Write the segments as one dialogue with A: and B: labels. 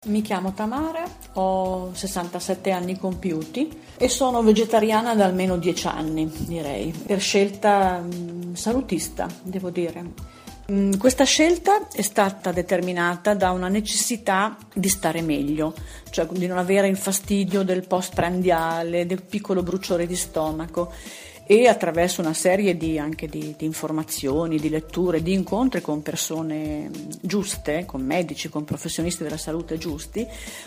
A: Mi chiamo Tamara, ho 67 anni compiuti e sono vegetariana da almeno 10 anni, direi, per scelta salutista, devo dire. Questa scelta è stata determinata da una necessità di stare meglio, cioè di non avere il fastidio del postprandiale, del piccolo bruciore di stomaco, e attraverso una serie di informazioni, di letture, di incontri con persone giuste, con medici, con professionisti della salute giusti,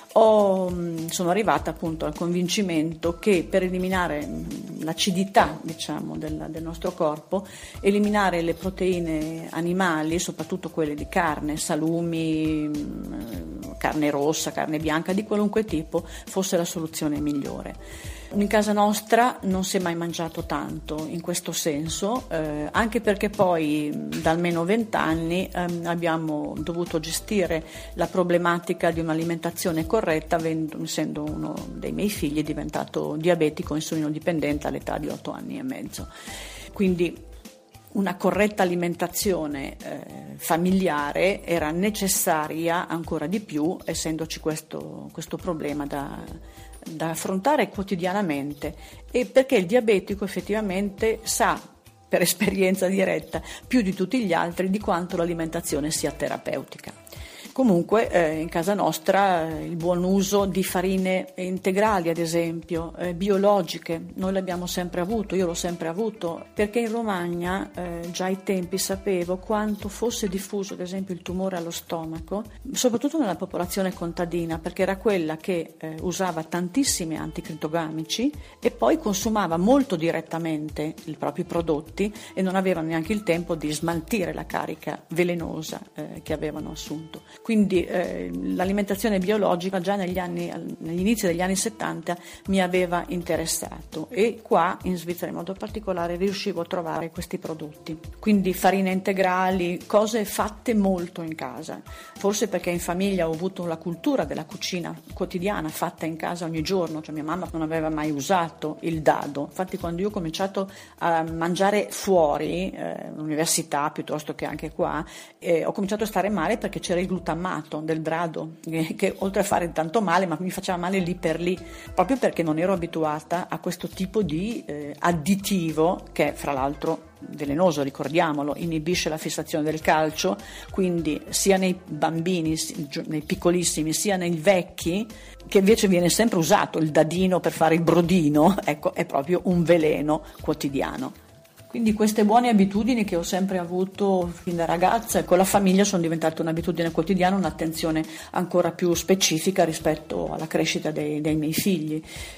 A: sono arrivata appunto al convincimento che per eliminare l'acidità, diciamo, del nostro corpo, eliminare le proteine animali, soprattutto quelle di carne, salumi, carne rossa, carne bianca, di qualunque tipo, fosse la soluzione migliore. In casa nostra non si è mai mangiato tanto in questo senso, anche perché poi da almeno 20 anni abbiamo dovuto gestire la problematica di un'alimentazione corretta, essendo uno dei miei figli diventato diabetico insulino dipendente all'età di 8 anni e mezzo. Quindi una corretta alimentazione familiare era necessaria ancora di più, essendoci questo problema da affrontare quotidianamente, e perché il diabetico effettivamente sa, per esperienza diretta, più di tutti gli altri di quanto l'alimentazione sia terapeutica. Comunque in casa nostra il buon uso di farine integrali, ad esempio, biologiche, noi l'abbiamo sempre avuto, io l'ho sempre avuto, perché in Romagna già ai tempi sapevo quanto fosse diffuso, ad esempio, il tumore allo stomaco, soprattutto nella popolazione contadina, perché era quella che usava tantissimi anticritogamici e poi consumava molto direttamente i propri prodotti e non aveva neanche il tempo di smaltire la carica velenosa che avevano assunto. Quindi l'alimentazione biologica già negli inizi degli anni 70 mi aveva interessato, e qua in Svizzera in modo particolare riuscivo a trovare questi prodotti. Quindi farine integrali, cose fatte molto in casa, forse perché in famiglia ho avuto la cultura della cucina quotidiana fatta in casa ogni giorno, cioè mia mamma non aveva mai usato il dado. Infatti quando io ho cominciato a mangiare fuori, all'università piuttosto che anche qua, ho cominciato a stare male perché c'era il glutamato del dado, che oltre a fare tanto male, ma mi faceva male lì per lì, proprio perché non ero abituata a questo tipo di additivo, che fra l'altro velenoso, ricordiamolo, inibisce la fissazione del calcio, quindi sia nei bambini, nei piccolissimi, sia nei vecchi, che invece viene sempre usato il dadino per fare il brodino, ecco, è proprio un veleno quotidiano. Quindi queste buone abitudini che ho sempre avuto fin da ragazza e con la famiglia sono diventate un'abitudine quotidiana, un'attenzione ancora più specifica rispetto alla crescita dei miei figli.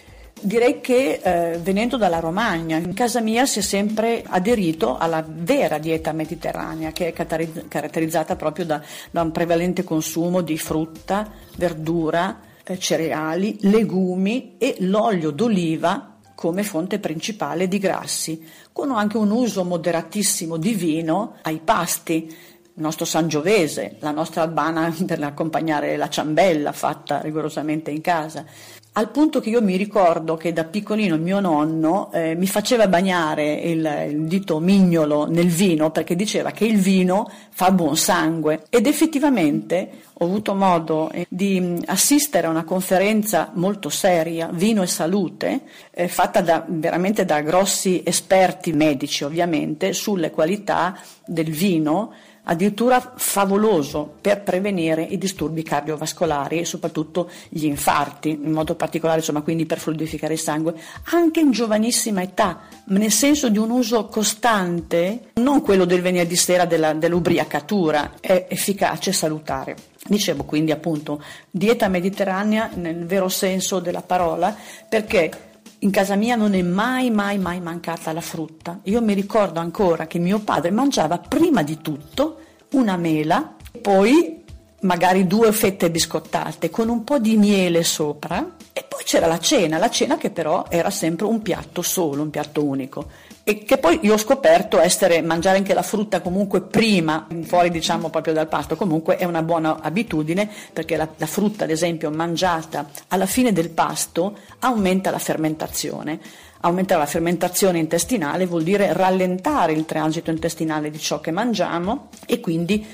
A: Direi che venendo dalla Romagna, in casa mia si è sempre aderito alla vera dieta mediterranea, che è caratterizzata proprio da un prevalente consumo di frutta, verdura, cereali, legumi e l'olio d'oliva come fonte principale di grassi, con anche un uso moderatissimo di vino ai pasti, il nostro sangiovese, la nostra albana per accompagnare la ciambella fatta rigorosamente in casa. Al punto che io mi ricordo che da piccolino mio nonno mi faceva bagnare il dito mignolo nel vino, perché diceva che il vino fa buon sangue, ed effettivamente ho avuto modo di assistere a una conferenza molto seria, Vino e Salute, fatta veramente da grossi esperti medici ovviamente, sulle qualità del vino, addirittura favoloso per prevenire i disturbi cardiovascolari e soprattutto gli infarti, in modo particolare, insomma, quindi per fluidificare il sangue, anche in giovanissima età, nel senso di un uso costante, non quello del venerdì sera dell'ubriacatura, è efficace e salutare. Dicevo quindi appunto dieta mediterranea nel vero senso della parola, perché in casa mia non è mai mancata la frutta. Io mi ricordo ancora che mio padre mangiava prima di tutto una mela, poi magari 2 fette biscottate con un po' di miele sopra, e poi c'era la cena che però era sempre un piatto solo, un piatto unico. E che poi io ho scoperto mangiare anche la frutta comunque prima, fuori diciamo proprio dal pasto, comunque è una buona abitudine, perché la frutta ad esempio mangiata alla fine del pasto aumenta la fermentazione. Aumentare la fermentazione intestinale vuol dire rallentare il transito intestinale di ciò che mangiamo e quindi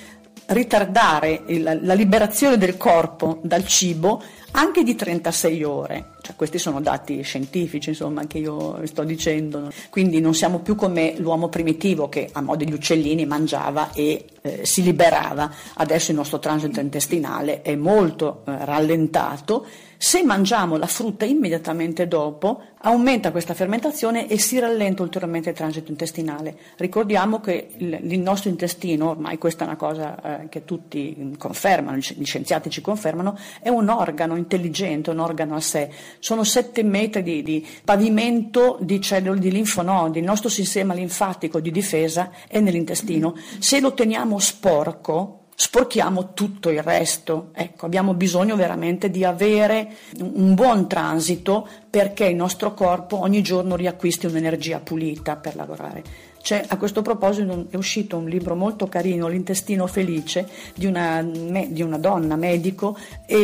A: ritardare la liberazione del corpo dal cibo anche di 36 ore. Cioè, questi sono dati scientifici, insomma, che io sto dicendo. Quindi non siamo più come l'uomo primitivo che a mo' degli uccellini mangiava e si liberava. Adesso il nostro transito intestinale è molto rallentato. Se mangiamo la frutta immediatamente dopo, aumenta questa fermentazione e si rallenta ulteriormente il transito intestinale. Ricordiamo che il nostro intestino, ormai questa è una cosa che tutti confermano, gli scienziati ci confermano, è un organo intelligente, un organo a sé. Sono 7 metri di pavimento di cellule di linfonodi. Il nostro sistema linfatico di difesa è nell'intestino. Se lo teniamo sporco, sporchiamo tutto il resto. Ecco, abbiamo bisogno veramente di avere un buon transito perché il nostro corpo ogni giorno riacquisti un'energia pulita per lavorare. A questo proposito è uscito un libro molto carino, L'intestino felice, di una donna medico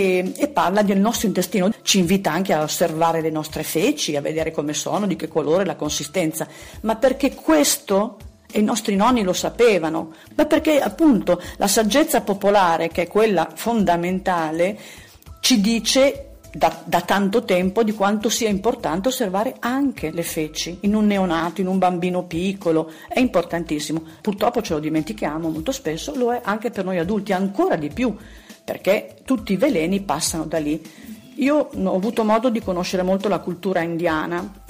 A: e parla del nostro intestino, ci invita anche a osservare le nostre feci, a vedere come sono, di che colore, la consistenza, ma perché questo, e i nostri nonni lo sapevano, ma perché appunto la saggezza popolare, che è quella fondamentale, ci dice da tanto tempo di quanto sia importante osservare anche le feci in un neonato, in un bambino piccolo. È importantissimo. Purtroppo ce lo dimentichiamo molto spesso, lo è anche per noi adulti, ancora di più, perché tutti i veleni passano da lì. Io ho avuto modo di conoscere molto la cultura indiana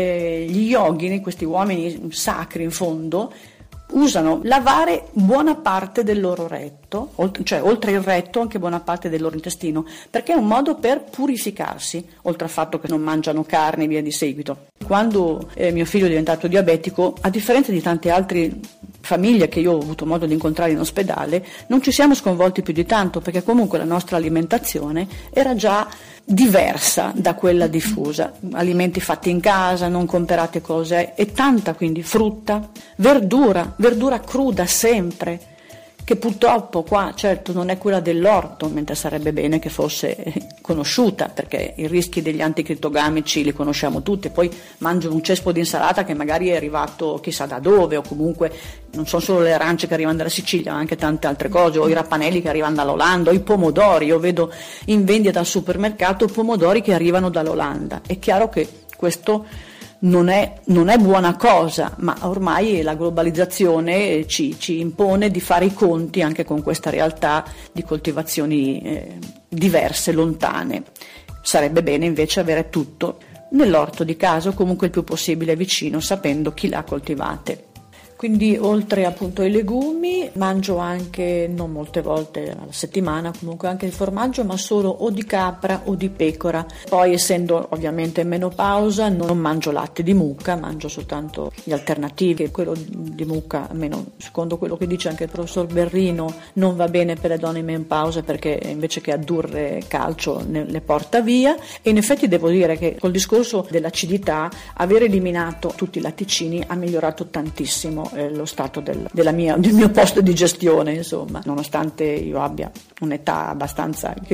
A: e gli yogini, questi uomini sacri in fondo, usano lavare buona parte del loro retto, cioè oltre il retto anche buona parte del loro intestino, perché è un modo per purificarsi, oltre al fatto che non mangiano carne e via di seguito. Quando mio figlio è diventato diabetico, a differenza di tante altre famiglie che io ho avuto modo di incontrare in ospedale, non ci siamo sconvolti più di tanto, perché comunque la nostra alimentazione era già diversa da quella diffusa, alimenti fatti in casa, non comprate cose, e tanta quindi frutta, verdura cruda sempre, che purtroppo qua certo non è quella dell'orto, mentre sarebbe bene che fosse conosciuta, perché i rischi degli anticrittogamici li conosciamo tutti. Poi mangio un cespo di insalata che magari è arrivato chissà da dove, o comunque non sono solo le arance che arrivano dalla Sicilia, ma anche tante altre cose, o i rapanelli che arrivano dall'Olanda, o i pomodori. Io vedo in vendita al supermercato pomodori che arrivano dall'Olanda. È chiaro che questo non è buona cosa, ma ormai la globalizzazione ci impone di fare i conti anche con questa realtà di coltivazioni diverse, lontane. Sarebbe bene invece avere tutto nell'orto di casa, o comunque il più possibile vicino, sapendo chi l'ha coltivate. Quindi oltre appunto ai legumi mangio anche, non molte volte alla settimana, comunque anche il formaggio, ma solo o di capra o di pecora. Poi, essendo ovviamente in menopausa, non mangio latte di mucca, mangio soltanto gli alternativi, che quello di mucca, almeno secondo quello che dice anche il professor Berrino, non va bene per le donne in menopausa, perché invece che addurre calcio le porta via. E in effetti devo dire che col discorso dell'acidità, aver eliminato tutti i latticini ha migliorato tantissimo lo stato del mio posto di gestione, insomma, nonostante io abbia un'età abbastanza che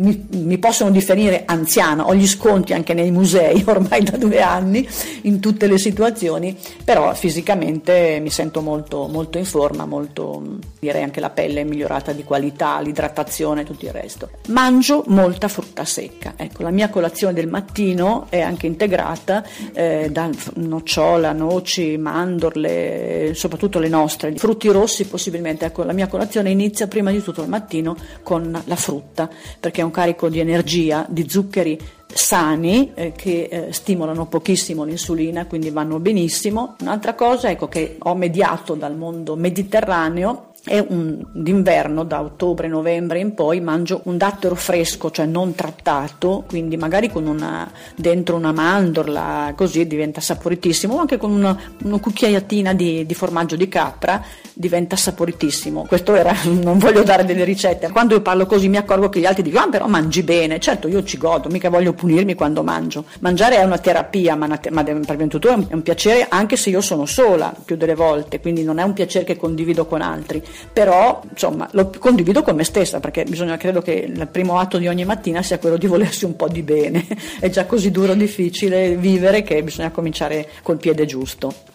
A: mi possono definire anziana, ho gli sconti anche nei musei ormai da 2 anni in tutte le situazioni, però fisicamente mi sento molto, molto in forma, molto, direi anche la pelle è migliorata di qualità, l'idratazione e tutto il resto. Mangio molta frutta secca, ecco, la mia colazione del mattino è anche integrata da nocciola, noci, mandorle, soprattutto le nostre, frutti rossi possibilmente. Ecco, la mia colazione inizia prima di tutto al mattino con la frutta, perché è un carico di energia, di zuccheri sani che stimolano pochissimo l'insulina, quindi vanno benissimo. Un'altra cosa, ecco, che ho mediato dal mondo mediterraneo, è d'inverno, da ottobre-novembre in poi, mangio un dattero fresco, cioè non trattato, quindi magari con dentro una mandorla, così diventa saporitissimo, o anche con una cucchiaiatina di formaggio di capra, diventa saporitissimo. Questo non voglio dare delle ricette, quando io parlo così mi accorgo che gli altri dicono però mangi bene. Certo, io ci godo, mica voglio punirmi quando mangio. Mangiare è una terapia, ma prima di tutto è un piacere, anche se io sono sola più delle volte, quindi non è un piacere che condivido con altri, però insomma lo condivido con me stessa, perché credo che il primo atto di ogni mattina sia quello di volersi un po' di bene. È già così duro, difficile vivere, che bisogna cominciare col piede giusto.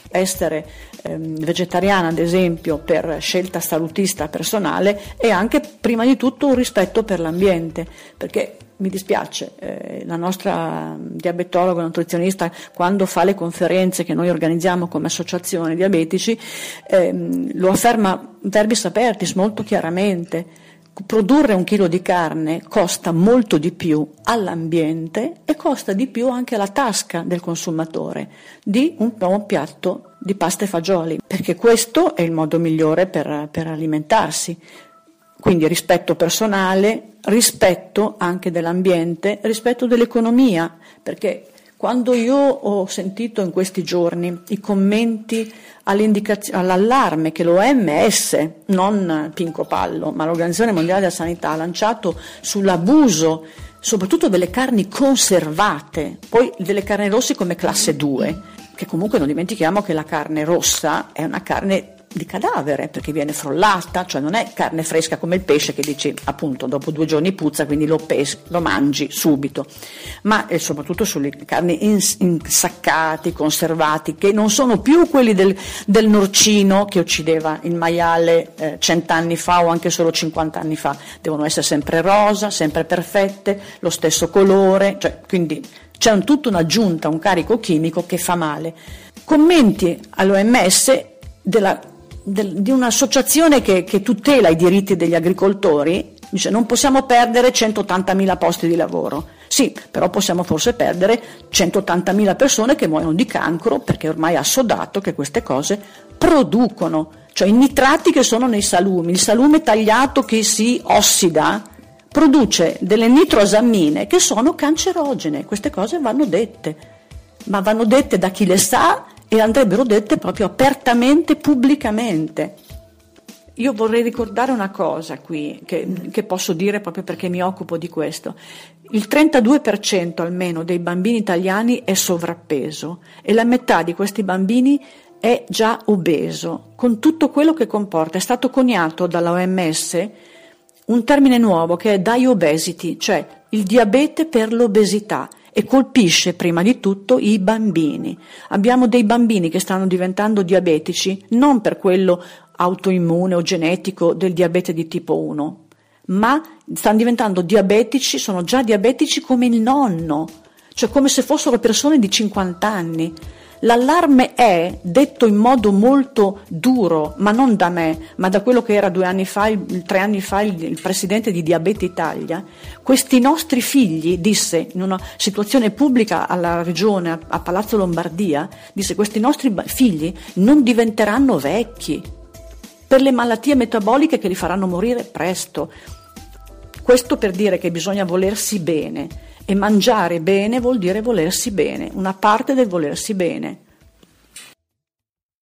A: Essere vegetariana, ad esempio, per scelta salutista personale è anche prima di tutto un rispetto per l'ambiente, perché mi dispiace, la nostra diabetologa nutrizionista, quando fa le conferenze che noi organizziamo come associazione diabetici, lo afferma verbis apertis molto chiaramente. Produrre 1 chilo di carne costa molto di più all'ambiente e costa di più anche alla tasca del consumatore di un piatto di pasta e fagioli, perché questo è il modo migliore per alimentarsi. Quindi rispetto personale, rispetto anche dell'ambiente, rispetto dell'economia, perché quando io ho sentito in questi giorni i commenti all'allarme che l'OMS, non Pinco Pallo, ma l'Organizzazione Mondiale della Sanità ha lanciato sull'abuso soprattutto delle carni conservate, poi delle carni rosse come classe 2, che comunque non dimentichiamo che la carne rossa è una carne di cadavere, perché viene frollata, cioè non è carne fresca come il pesce che dici appunto dopo 2 giorni puzza, quindi lo mangi subito, ma soprattutto sulle carni insaccati, conservati, che non sono più quelli del norcino che uccideva il maiale 100 anni fa o anche solo 50 anni fa, devono essere sempre rosa, sempre perfette, lo stesso colore, cioè quindi c'è tutta un'aggiunta, un carico chimico che fa male. Commenti all'OMS di un'associazione che tutela i diritti degli agricoltori, dice non possiamo perdere 180.000 posti di lavoro. Sì, però possiamo forse perdere 180.000 persone che muoiono di cancro, perché ormai è assodato che queste cose producono, cioè i nitrati che sono nei salumi, il salume tagliato che si ossida produce delle nitrosamine che sono cancerogene. Queste cose vanno dette, ma vanno dette da chi le sa e andrebbero dette proprio apertamente, pubblicamente. Io vorrei ricordare una cosa qui, che posso dire proprio perché mi occupo di questo. Il 32% almeno dei bambini italiani è sovrappeso e la metà di questi bambini è già obeso, con tutto quello che comporta. È stato coniato dalla OMS un termine nuovo che è diabesity, cioè il diabete per l'obesità, e colpisce prima di tutto i bambini. Abbiamo dei bambini che stanno diventando diabetici non per quello autoimmune o genetico del diabete di tipo 1, ma stanno diventando diabetici, sono già diabetici come il nonno, cioè come se fossero persone di 50 anni. L'allarme è, detto in modo molto duro, ma non da me, ma da quello che era 3 anni fa il presidente di Diabete Italia, questi nostri figli, disse in una situazione pubblica alla regione, a Palazzo Lombardia, disse questi nostri figli non diventeranno vecchi per le malattie metaboliche che li faranno morire presto. Questo per dire che bisogna volersi bene. E mangiare bene vuol dire volersi bene, una parte del volersi bene.